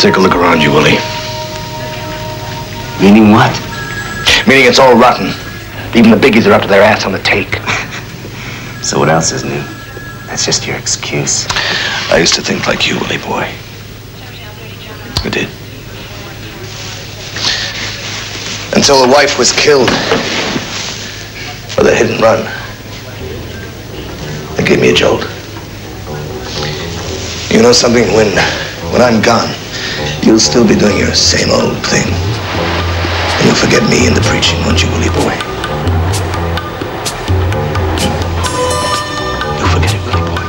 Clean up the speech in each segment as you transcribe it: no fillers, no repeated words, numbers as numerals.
Take a look around you, Willie. Meaning what? Meaning it's all rotten. Even the biggies are up to their ass on the take. So what else is new? That's just your excuse. I used to think like you, Willie boy. I did. Until the wife was killed. Or the hit and run. That gave me a jolt. You know something? When I'm gone, you'll still be doing your same old thing. And you'll forget me and the preaching, won't you, Willie boy? You'll forget it, Willie boy.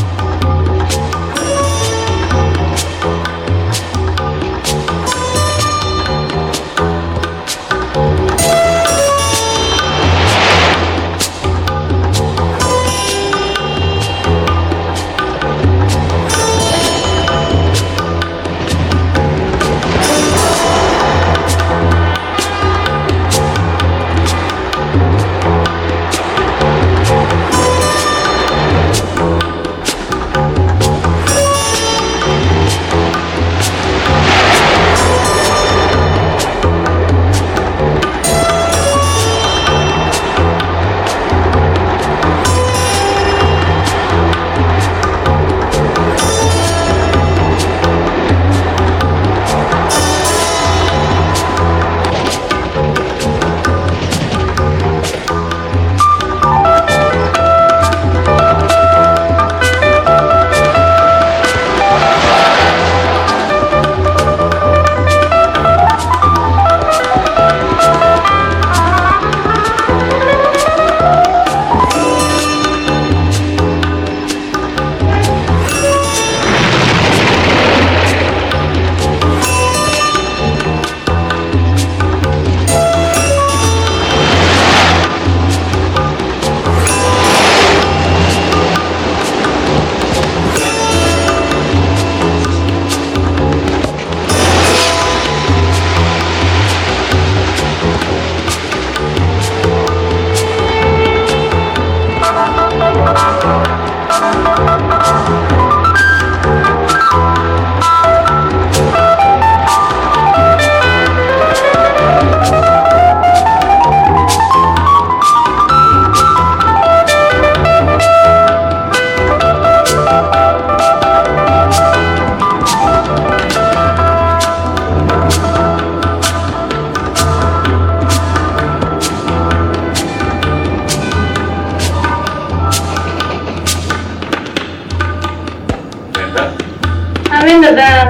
I'm in the bath.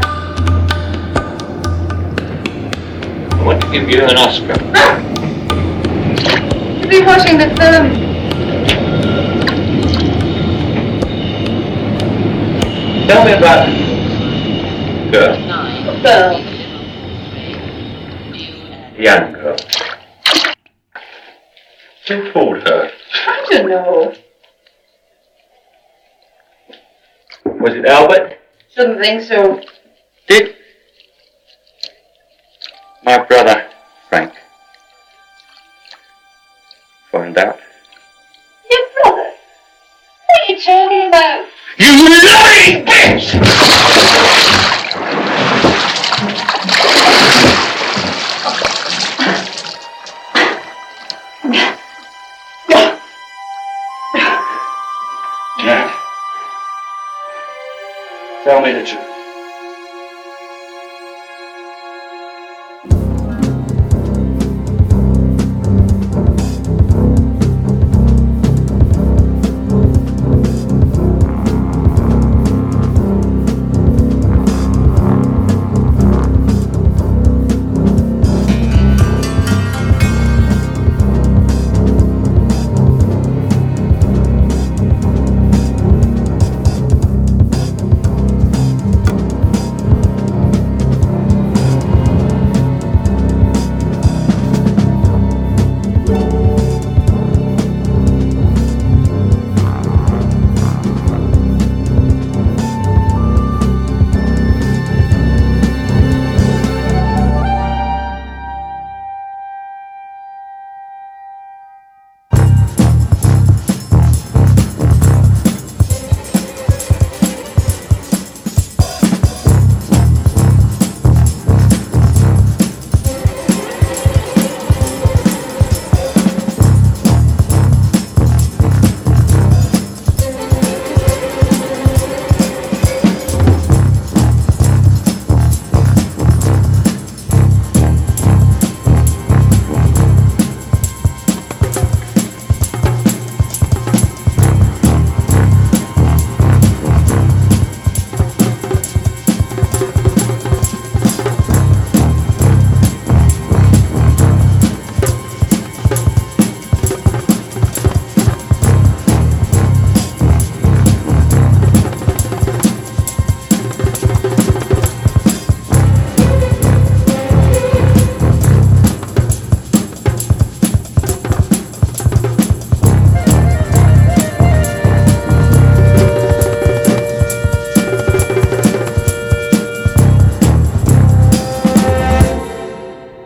I want to give you an Oscar. You'll be watching the film. Tell me about girl. Girl. Young girl. Who fooled her? I don't know. Was it Albert? Shouldn't think so. Dick? My brother, Frank. Find out. Your brother? What are you talking about? You lying bitch! Now, tell me the truth.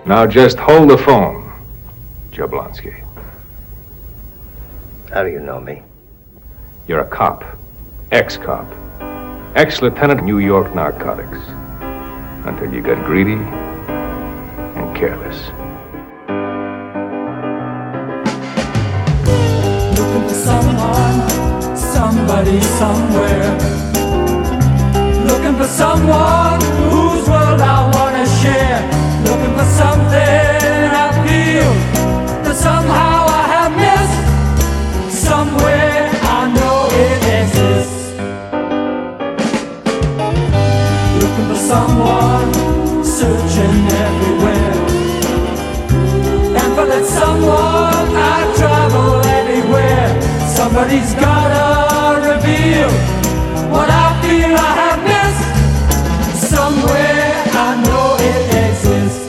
Now just hold the phone, Jablonski. How do you know me? You're a cop. Ex-cop. Ex-lieutenant New York Narcotics. Until you got greedy and careless. Looking for someone, somebody, somewhere. Looking for someone whose world I wanna share. Looking for something I feel that somehow I have missed. Somewhere I know it exists. Looking for someone, searching everywhere. And for that someone I travel anywhere. Somebody's gotta reveal what I feel I have missed. Somewhere I know it exists.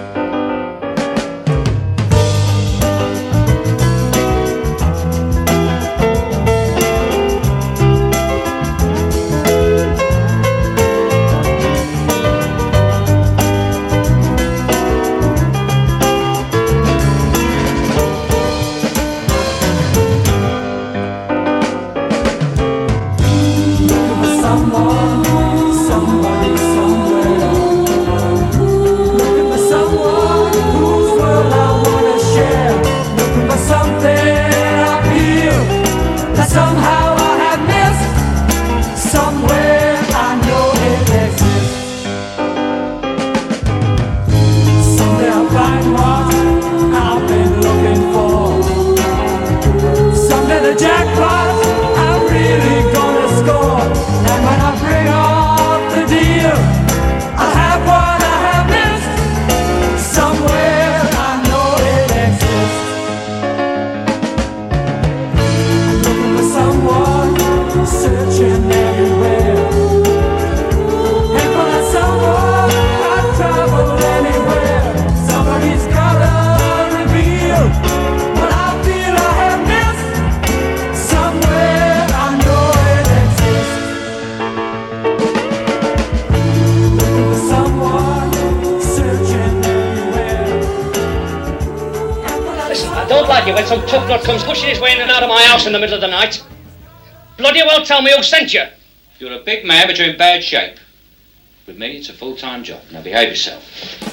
When some tough nut comes pushing his way in and out of my house in the middle of the night. Bloody well tell me who sent you. You're a big man, but you're in bad shape. With me, it's a full-time job. Now behave yourself.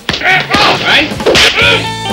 Right?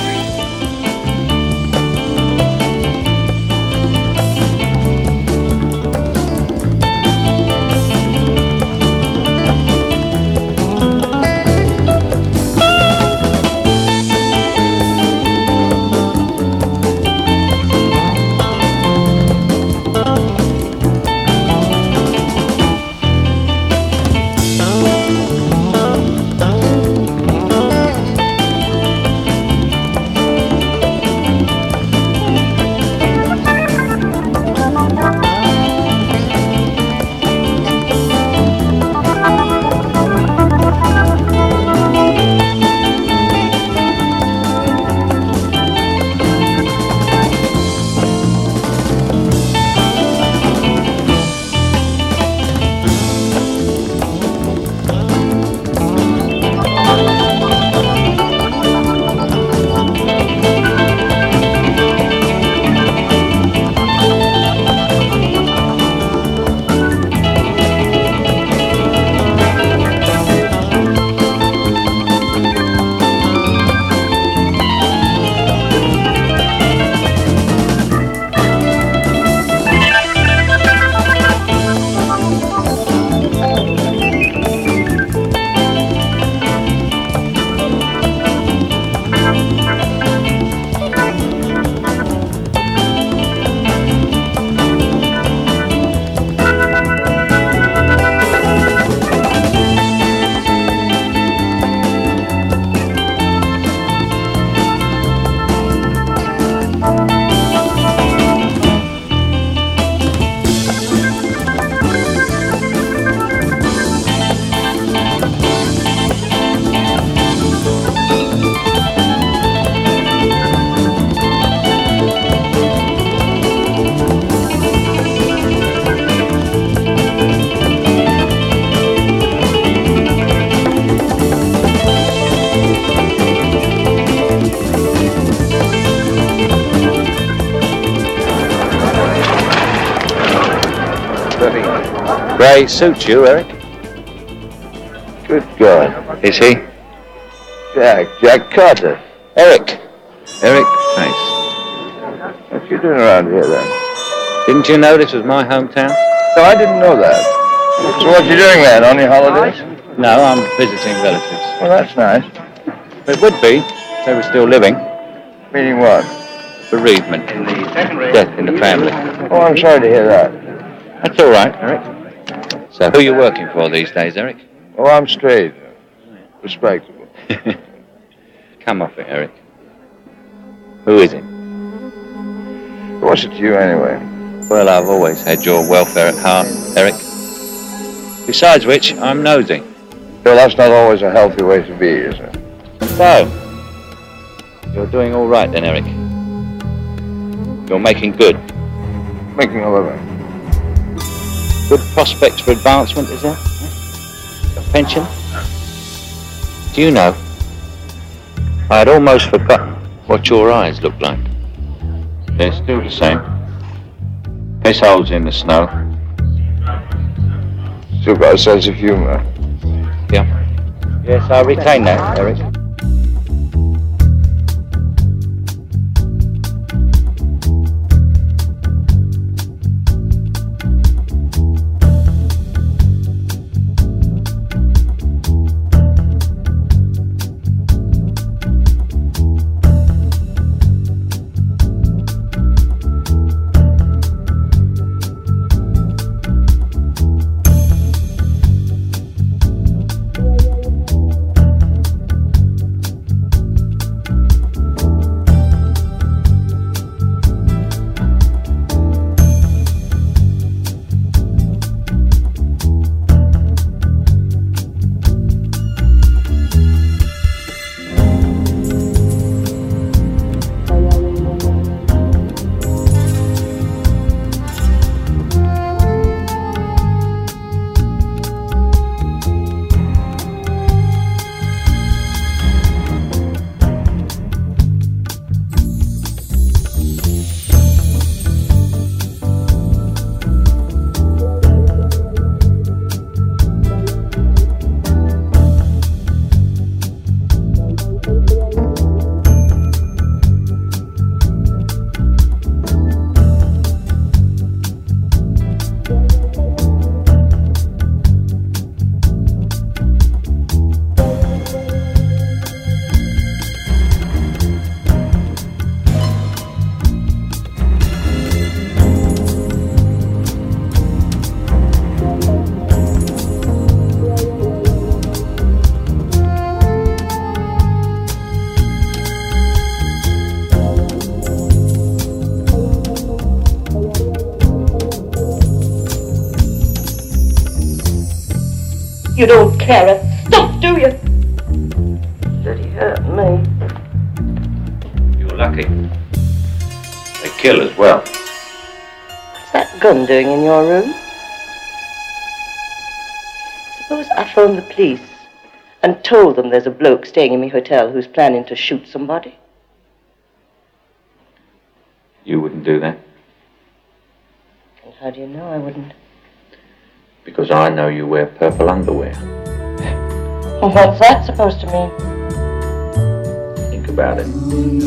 Grey suits you, Eric. Good God. Is he? Jack Carter. Eric. Eric Pace. What you doing around here then? Didn't you know this was my hometown? No, I didn't know that. So what you doing then? On your holidays? No, I'm visiting relatives. Well, that's nice. It would be if they were still living. Meaning what? Bereavement. Death in the family. Oh, I'm sorry to hear that. That's all right, Eric. So who are you working for these days, Eric? Oh, I'm straight. Respectable. Come off it, Eric. Who is it? What's it to you anyway? Well, I've always had your welfare at heart, Eric. Besides which, I'm nosy. So that's not always a healthy way to be, is it? So, you're doing all right then, Eric. You're making good. Making a living. Good prospects for advancement, is there? A pension? Do you know, I had almost forgotten what your eyes looked like. They're still the same. Piss holes in the snow. Still got a sense of humor. Yeah. Yes, I retain that, Eric. You don't care a stuff, do you? Did he hurt me? You're lucky. They kill as well. What's that gun doing in your room? Suppose I phoned the police and told them there's a bloke staying in my hotel who's planning to shoot somebody. You wouldn't do that? And how do you know I wouldn't? Because I know you wear purple underwear. Well, what's that supposed to mean? Think about it. Who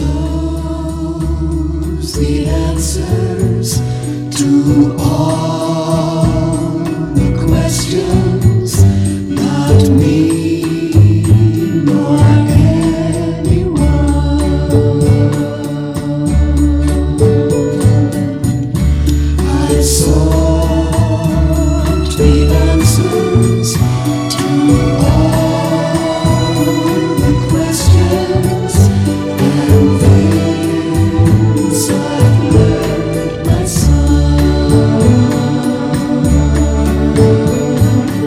knows the answers to all the questions? Not me, nor anyone. I saw the answers to all the questions, and things I've learned, my son.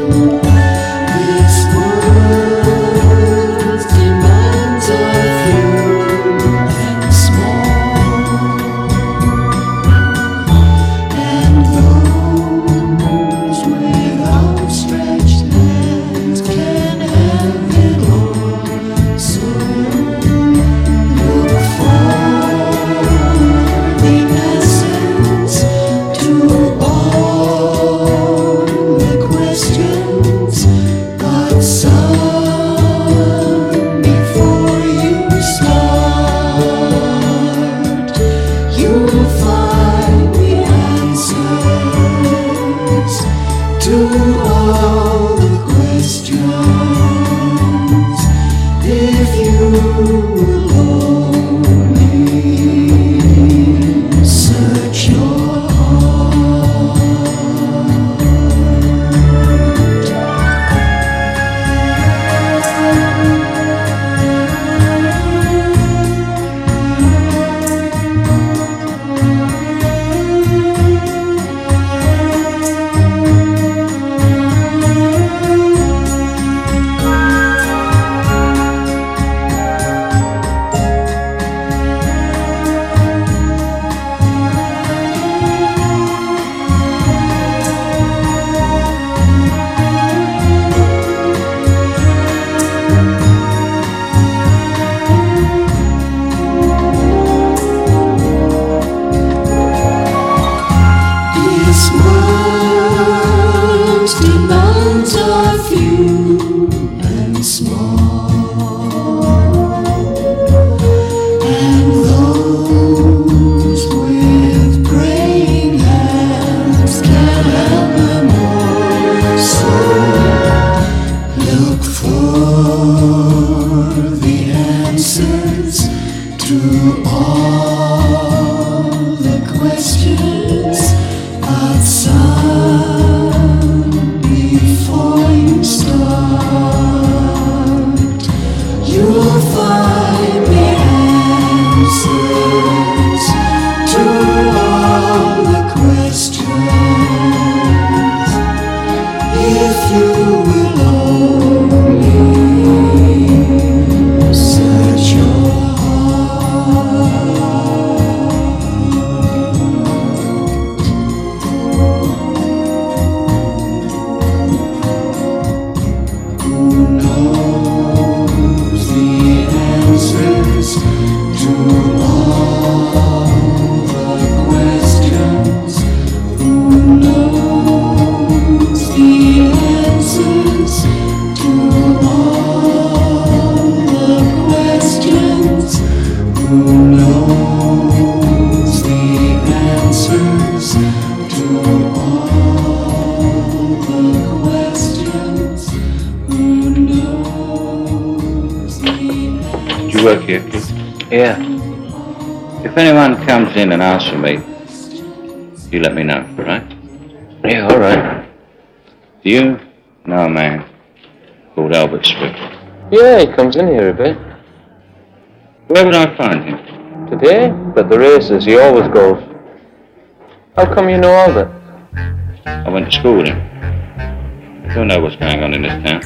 search your This world's demands are few and small, and those with praying hands can help them all. So look for the answers to all the questions outside before you start. You'll find the answers to all the questions if you will only search your Do you work here, kid? Yeah. If anyone comes in and asks for me, you let me know, right? Yeah, all right. Do you know a man called Albert Swift? Yeah, he comes in here a bit. Where would I find him? Today, at the races, he always goes. How come you know Albert? I went to school with him. You'll know what's going on in this town.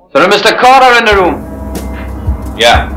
So Mr. Carter in the room? Yeah.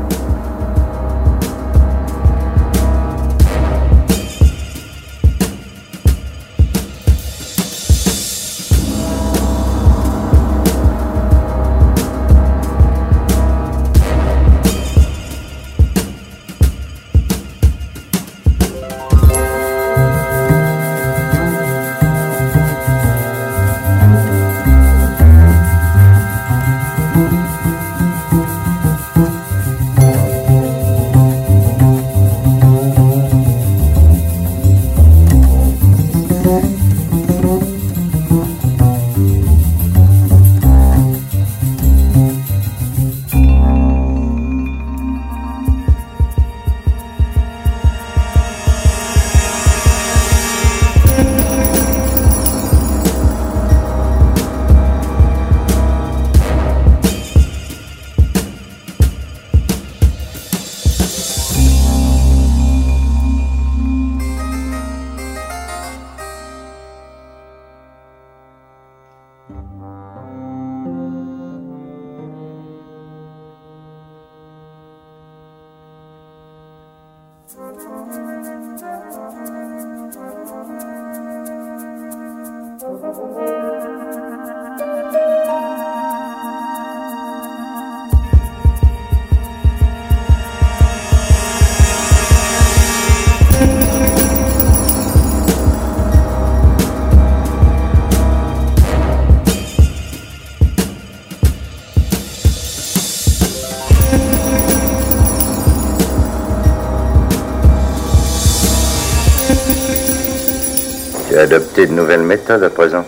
Tu as adopté de nouvelles méthodes à présent.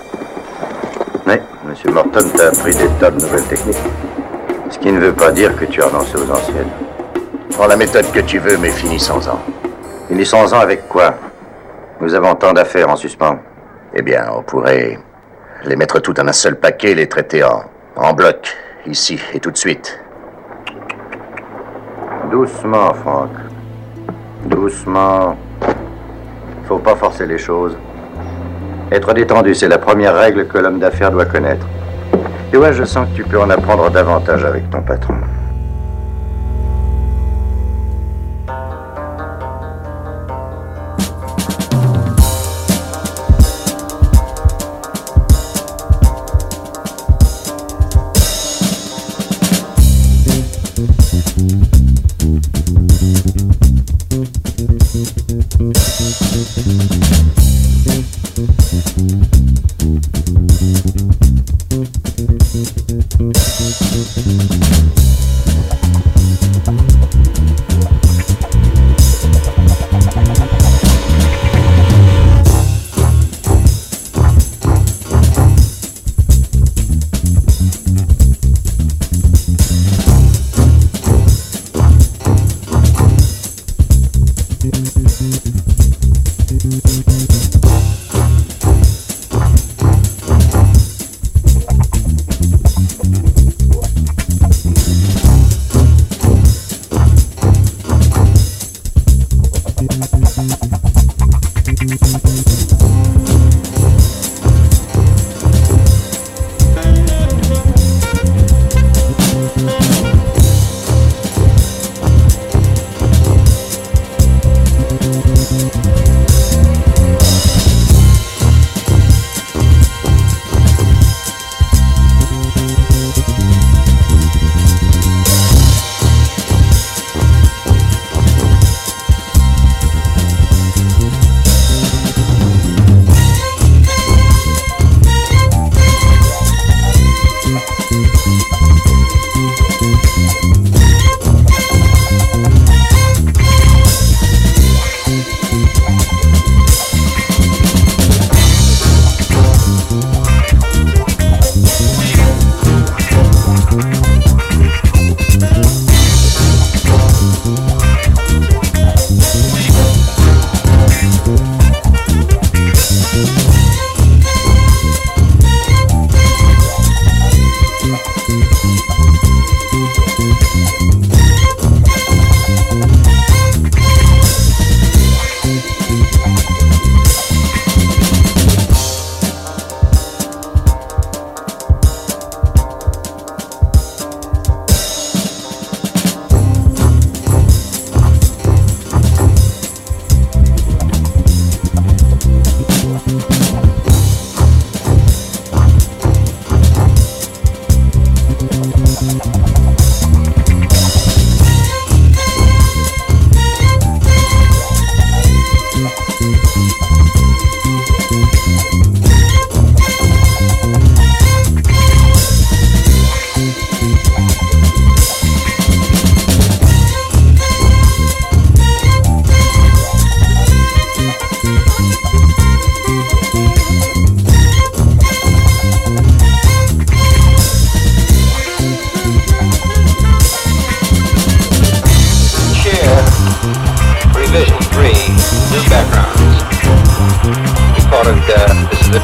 Oui, M. Morton t'a appris des tas de nouvelles techniques. Ce qui ne veut pas dire que tu as renoncé aux anciennes. Prends la méthode que tu veux, mais finissons-en. Finissons-en avec quoi? Nous avons tant d'affaires en suspens. Eh bien, on pourrait les mettre toutes en un seul paquet et les traiter en bloc, ici et tout de suite. Doucement, Franck. Doucement. Faut pas forcer les choses. Être détendu, c'est la première règle que l'homme d'affaires doit connaître. Et ouais, je sens que tu peux en apprendre davantage avec ton patron.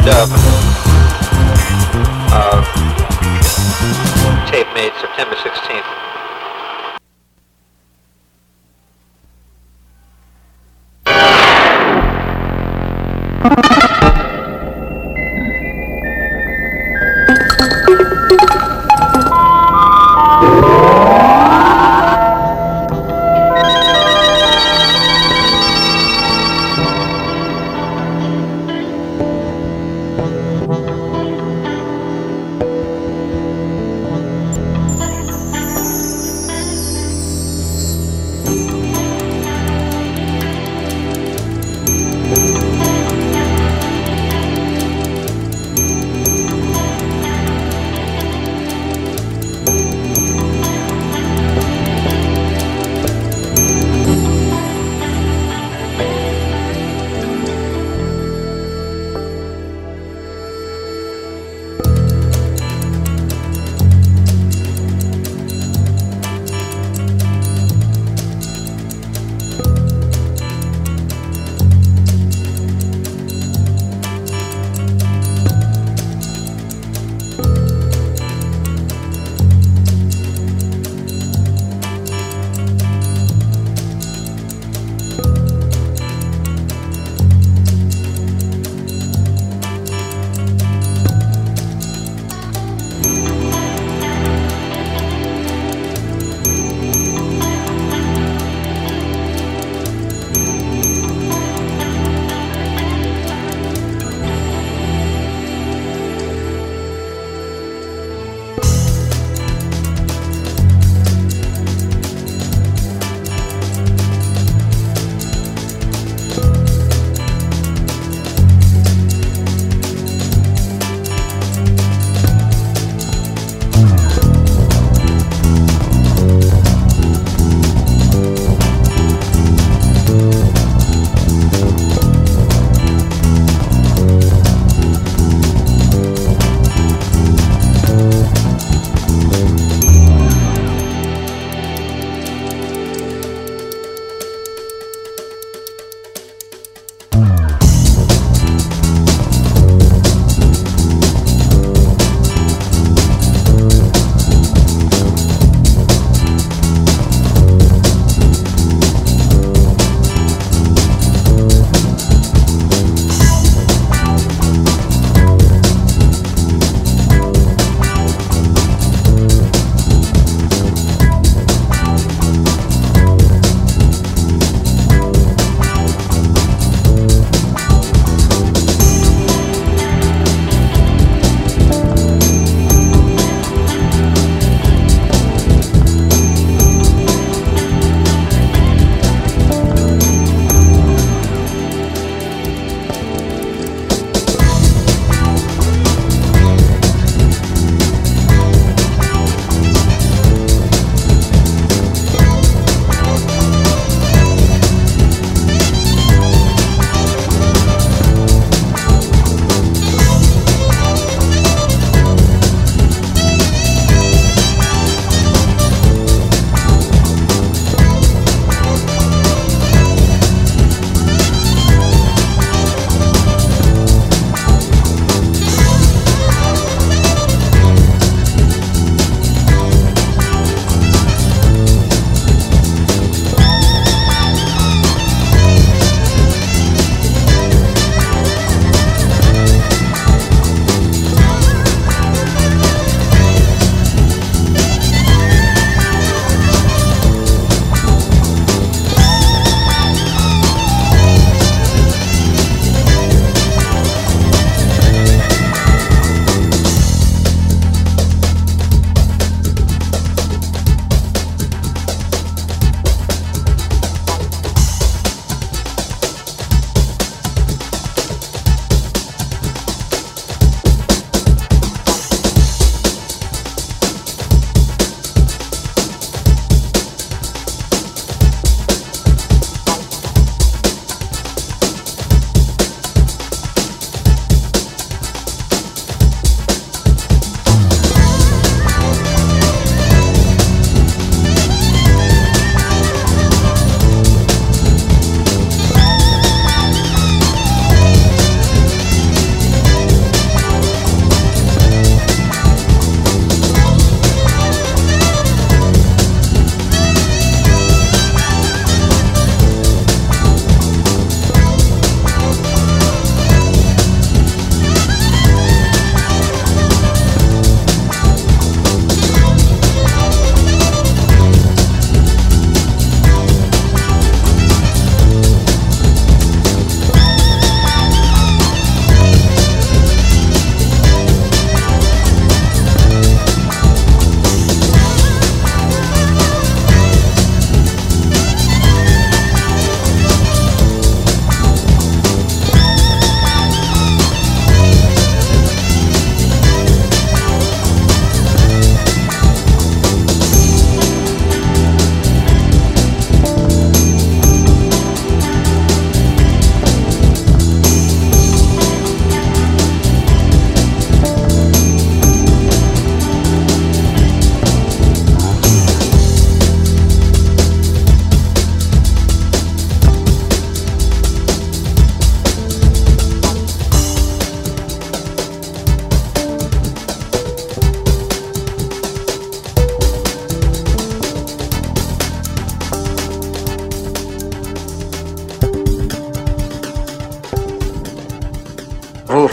Durban. Tape made September 16th.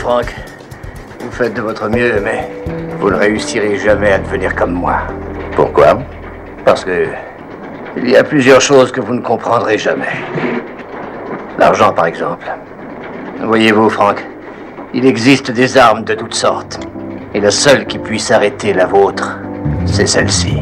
Frank. Vous faites de votre mieux, mais vous ne réussirez jamais à devenir comme moi. Pourquoi? Parce que il y a plusieurs choses que vous ne comprendrez jamais. L'argent, par exemple. Voyez-vous, Frank, il existe des armes de toutes sortes. Et la seule qui puisse arrêter la vôtre, c'est celle-ci.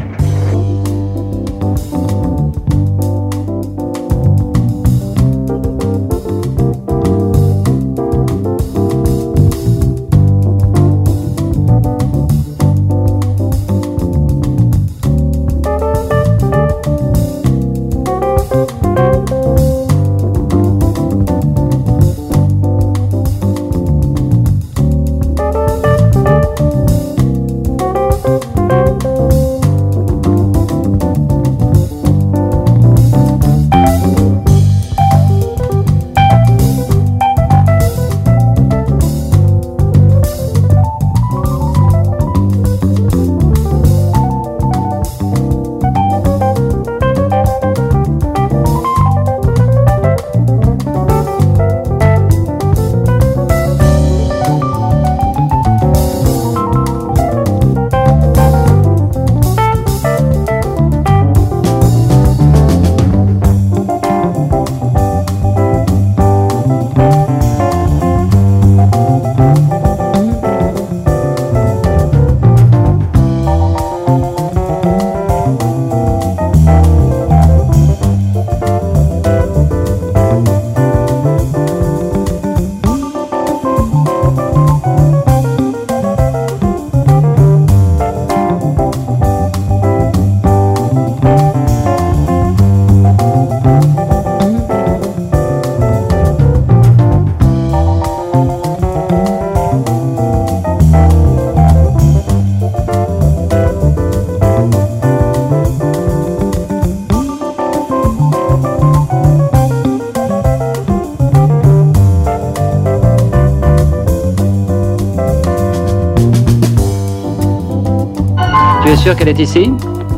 Tu es sûr qu'elle est ici?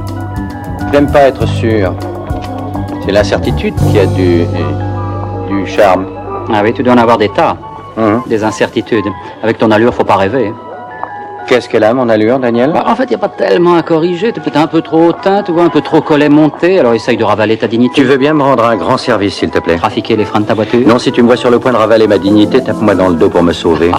J'aime pas être sûr. C'est l'incertitude qui a du charme. Ah oui, tu dois en avoir des tas. Des incertitudes. Avec ton allure, faut pas rêver. Qu'est-ce qu'elle a, mon allure, Daniel? En fait, il n'y a pas tellement à corriger. T'es peut-être un peu trop hautain, tu vois, un peu trop collet monté, alors essaye de ravaler ta dignité. Tu veux bien me rendre un grand service, s'il te plaît? Trafiquer les freins de ta voiture? Non, si tu me vois sur le point de ravaler ma dignité, tape-moi dans le dos pour me sauver.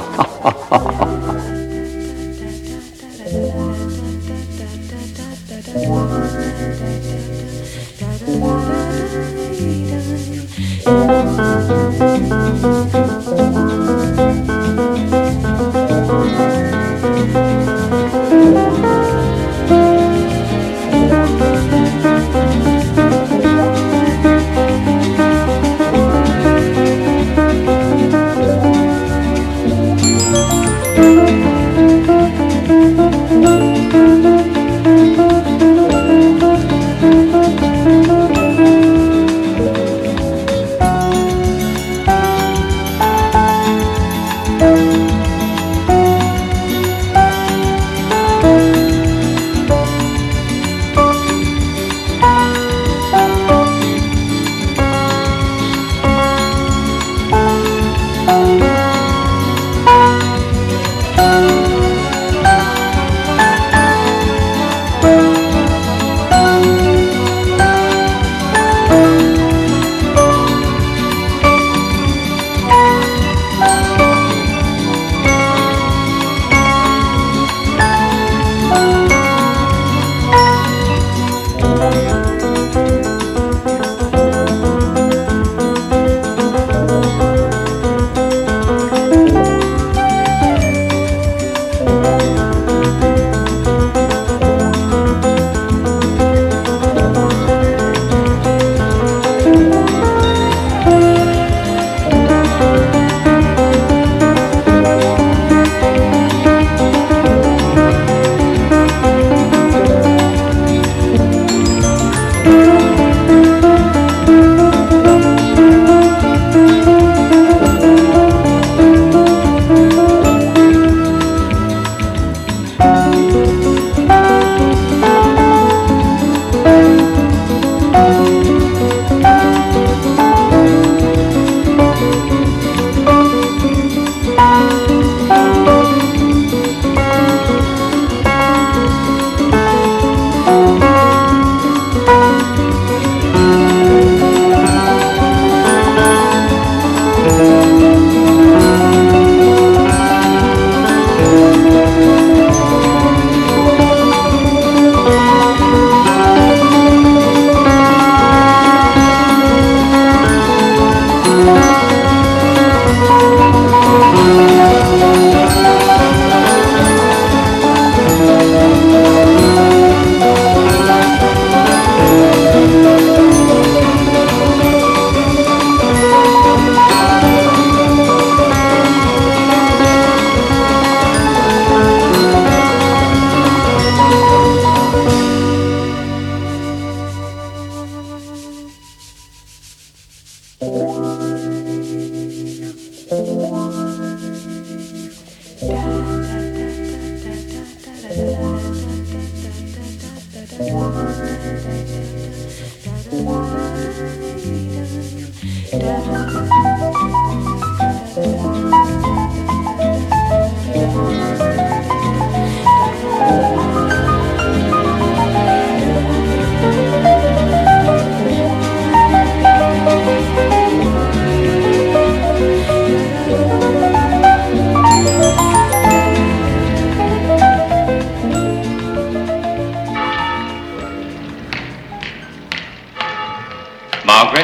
Margaret?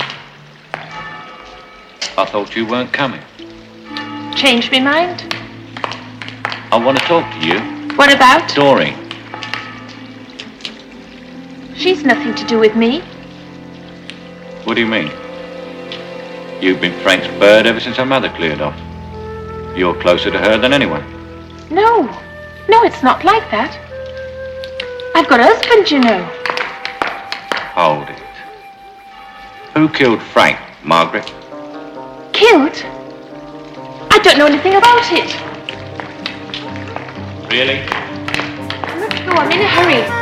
I thought you weren't coming. Changed my mind? I want to talk to you. What about? Doreen. She's nothing to do with me. What do you mean? You've been Frank's bird ever since her mother cleared off. You're closer to her than anyone. No. No, it's not like that. I've got a husband, you know. Hold it. Who killed Frank, Margaret? Killed? I don't know anything about it. Really? Let's go, I'm in a hurry.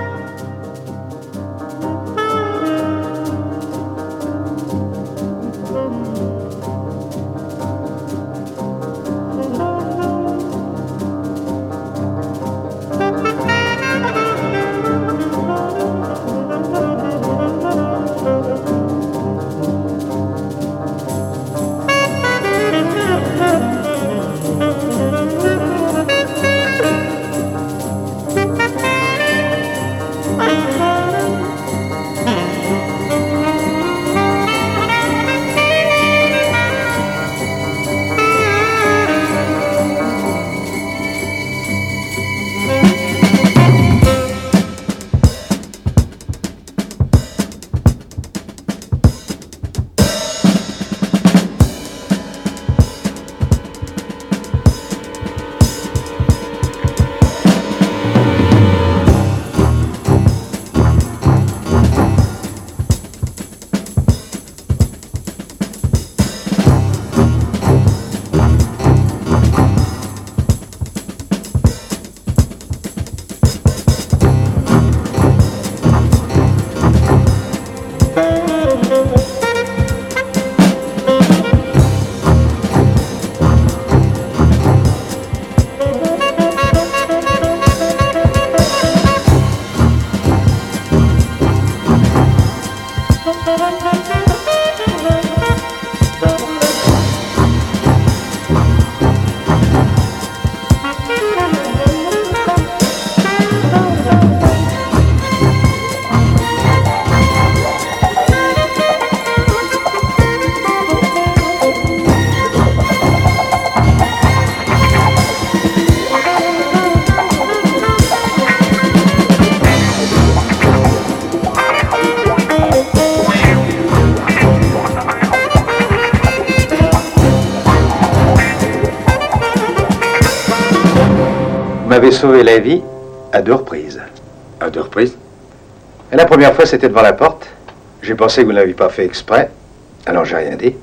Vous m'avez sauvé la vie à 2 reprises. À 2 reprises? Et la première fois, c'était devant la porte. J'ai pensé que vous ne l'aviez pas fait exprès. Alors, j'ai rien dit.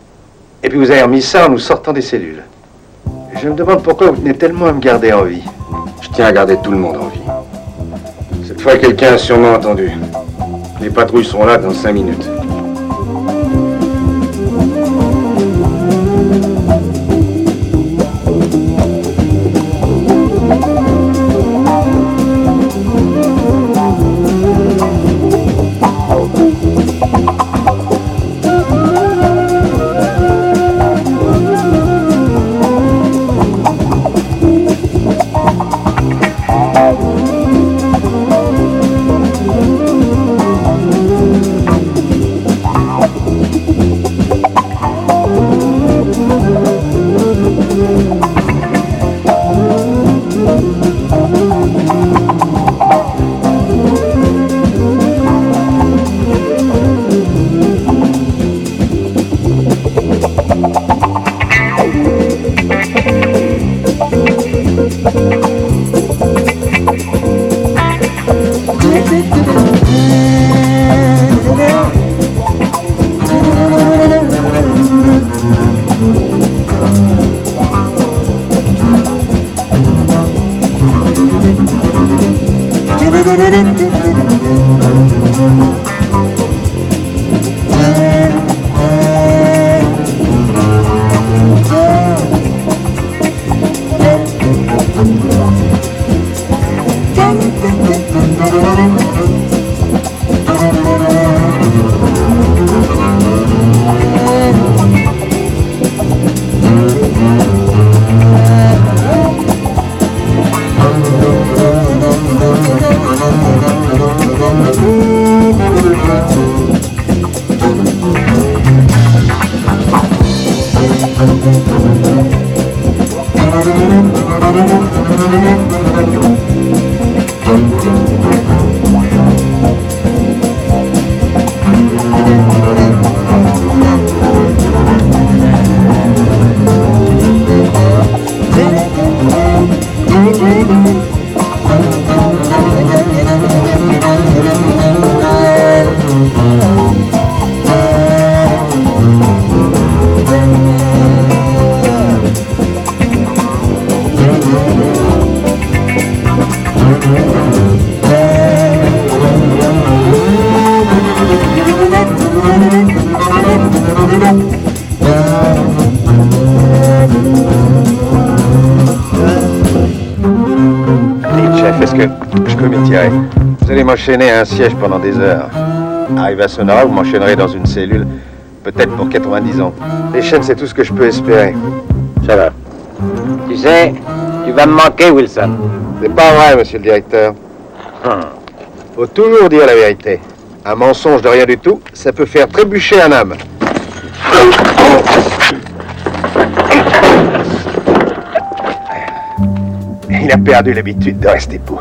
Et puis, vous avez remis ça en nous sortant des cellules. Et je me demande pourquoi vous tenez tellement à me garder en vie. Je tiens à garder tout le monde en vie. Cette fois, quelqu'un a sûrement entendu. Les patrouilles seront là dans 5 minutes. Vous allez m'enchaîner à un siège pendant des heures. Arrivé à Sonora, vous m'enchaînerez dans une cellule, peut-être pour 90 ans. Les chaînes, c'est tout ce que je peux espérer. Ça va. Tu sais, tu vas me manquer, Wilson. C'est pas vrai, monsieur le directeur. Faut toujours dire la vérité. Un mensonge de rien du tout, ça peut faire trébucher un homme. Il a perdu l'habitude de rester beau.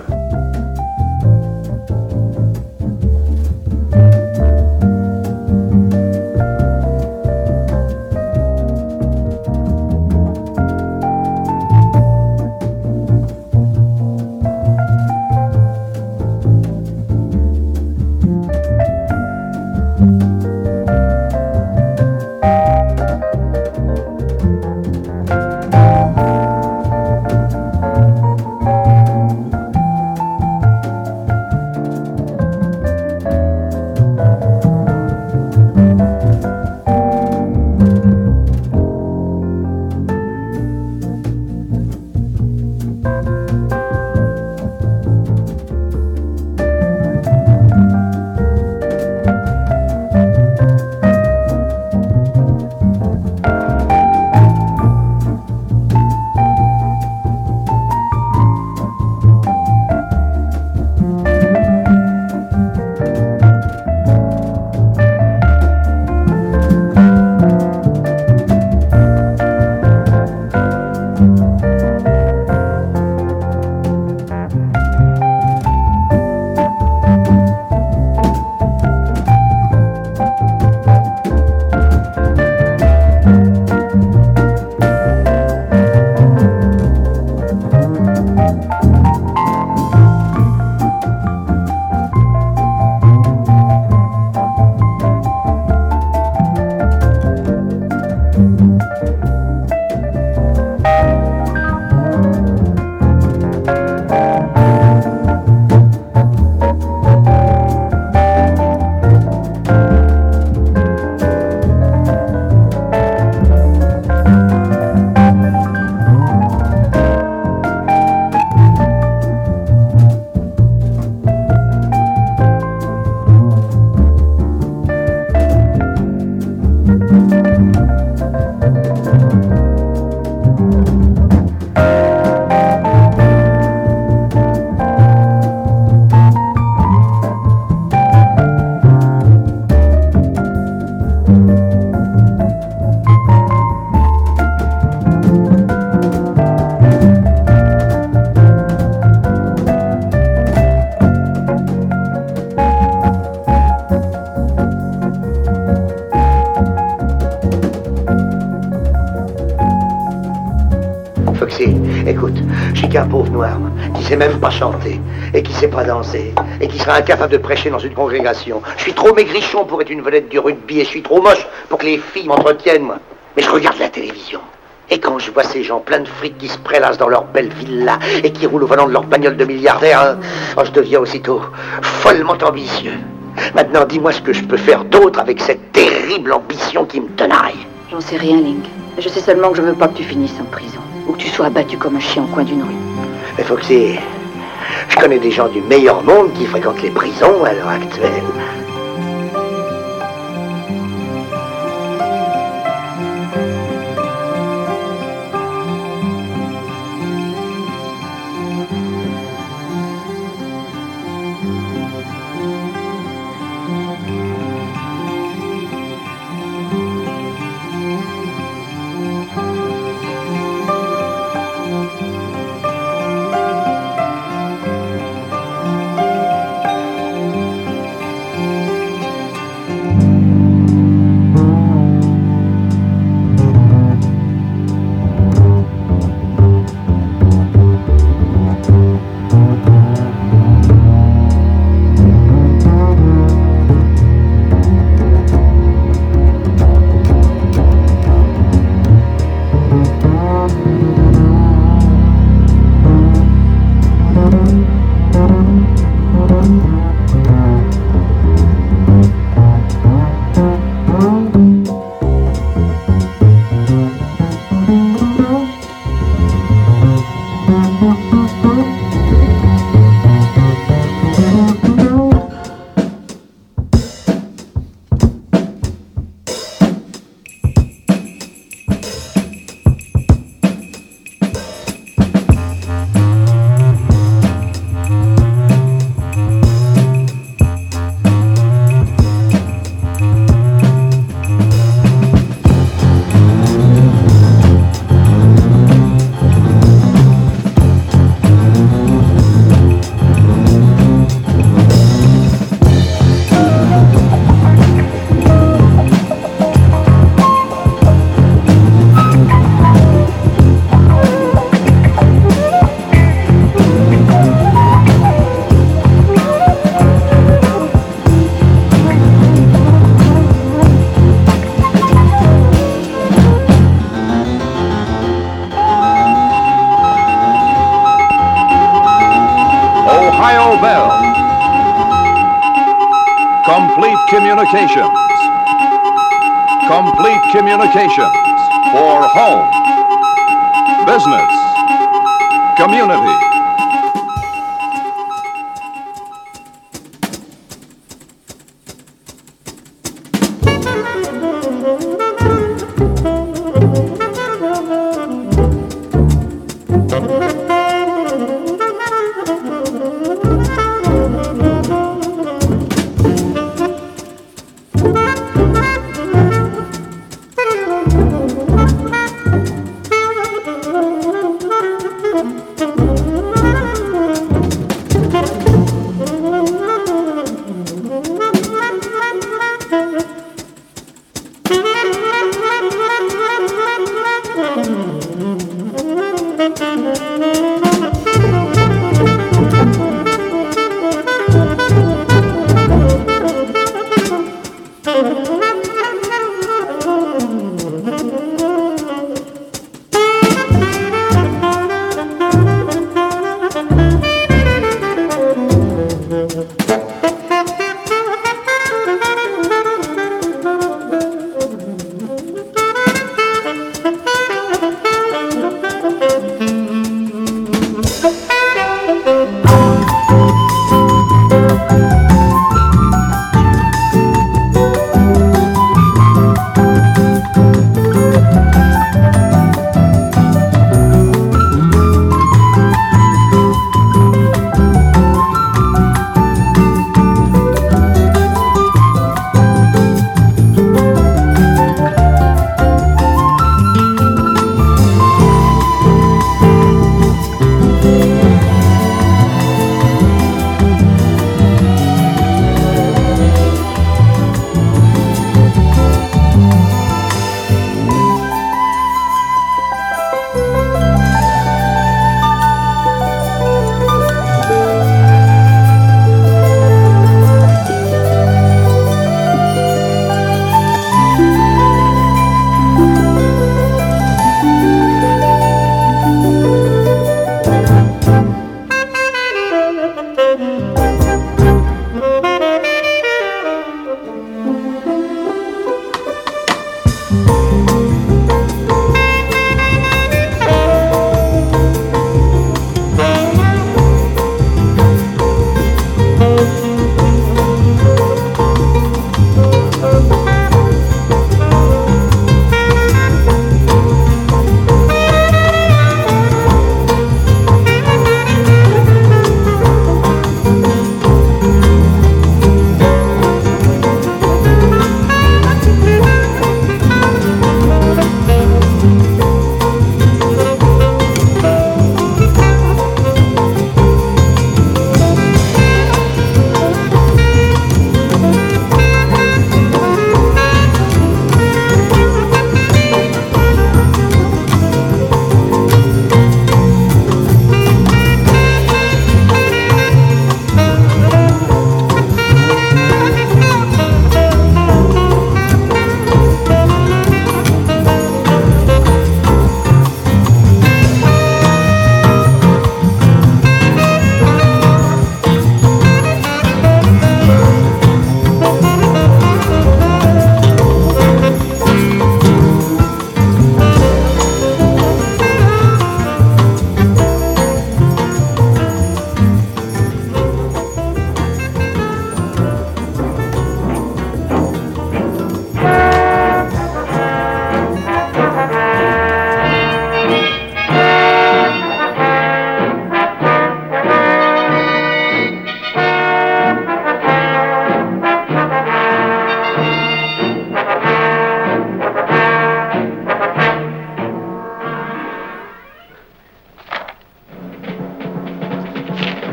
Écoute, je suis qu'un pauvre noir, qui sait même pas chanter, et qui sait pas danser, et qui sera incapable de prêcher dans une congrégation. Je suis trop maigrichon pour être une vedette du rugby, et je suis trop moche pour que les filles m'entretiennent, moi. Mais je regarde la télévision, Et quand je vois ces gens pleins de fric qui se prélassent dans leur belle villa et qui roulent au volant de leur bagnole de milliardaire, je deviens aussitôt follement ambitieux. Maintenant, dis-moi ce que je peux faire d'autre avec cette terrible ambition qui me tenaille. J'en sais rien, Link. Je sais seulement que je veux pas que tu finisses en prison. Ou que tu sois abattu comme un chien au coin d'une rue. Mais Foxy, je connais des gens du meilleur monde qui fréquentent les prisons à l'heure actuelle. Communications. Complete communications for home, business, community.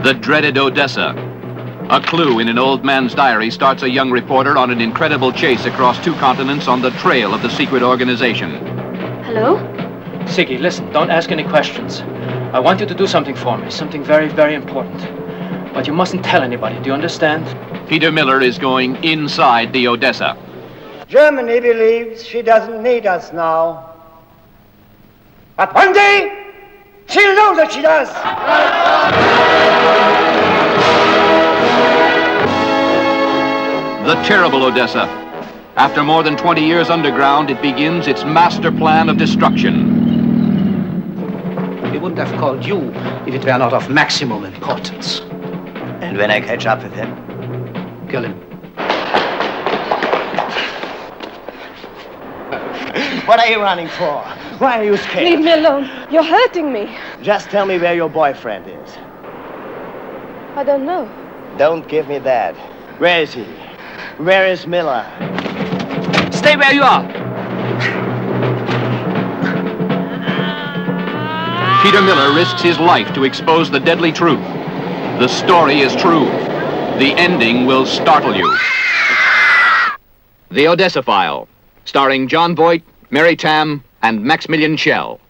The dreaded Odessa. A clue in an old man's diary starts a young reporter on an incredible chase across 2 continents on the trail of the secret organization. Hello? Siggy, listen, don't ask any questions. I want you to do something for me, something very, very important. But you mustn't tell anybody, do you understand? Peter Miller is going inside the Odessa. Germany believes she doesn't need us now. But one day, she'll know that she does. The terrible Odessa. After more than 20 years underground, it begins its master plan of destruction. We wouldn't have called you if it were not of maximum importance. And when I catch up with him? Kill him. What are you running for? Why are you scared? Leave me alone. You're hurting me. Just tell me where your boyfriend is. I don't know. Don't give me that. Where is he? Where is Miller? Stay where you are. Peter Miller risks his life to expose the deadly truth. The story is true. The ending will startle you. The Odessa File, starring John Voight, Mary Tamm, and Maximilian Schell.